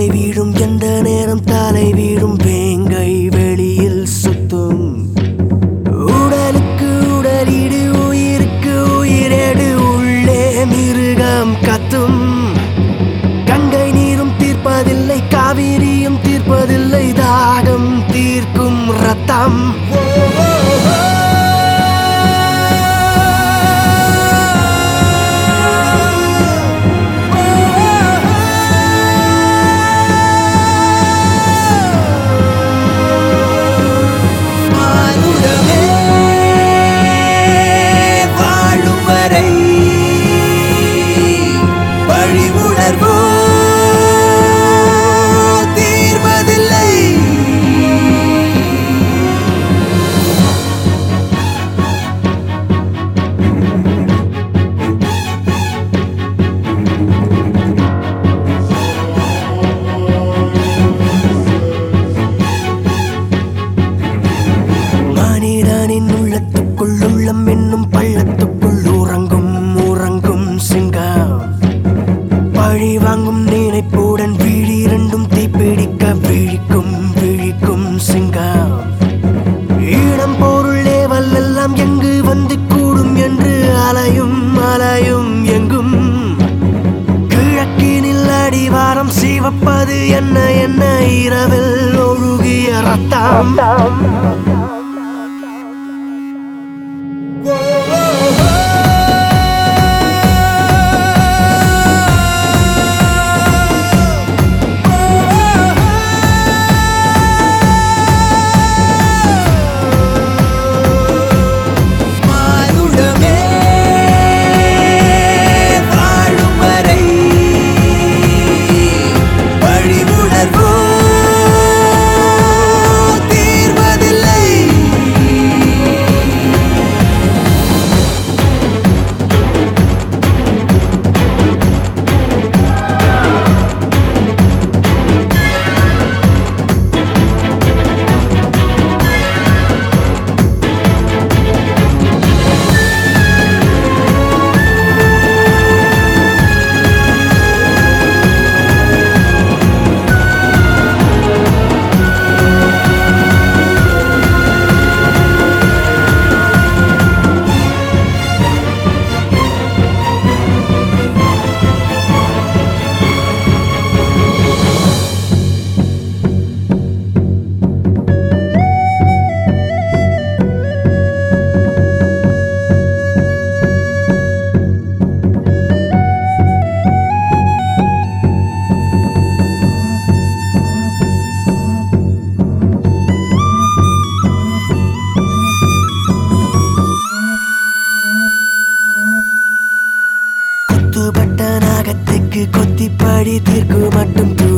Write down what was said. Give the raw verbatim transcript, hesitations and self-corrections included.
வீழும் எந்த நேரம் தலை வீழும் வேங்கை வெளியில் சுத்தும் உடலுக்கு உடலீடு உயிருக்கு உயிரேடு உள்ளே மிருகம் கத்தும் கங்கை நீரும் தீர்ப்பதில்லை காவிரியும் தீர்ப்பதில்லை தாகம் தீர்க்கும் ரத்தம் உள்ளத்துக்குள் உள்ளம் என்னும் பள்ளத்துக்குள் உறங்கும் உறங்கும் சிங்கம் பழி வாங்கும் நினைப்புடன் விழி இரண்டும் தீப்பிடிக்க விழிக்கும் விழிக்கும் சிங்கம் ஈழம் பொருள் ஏவல் எல்லாம் எங்கு வந்து கூடும் என்று அலையும் அலையும் எங்கும் கிழக்கினில் அடிவாரம் சிவப்பது என்ன என்ன இரவில் ஒழுகிய ரத்தம் கொத்திப்படி தீர்க்கு மட்டும்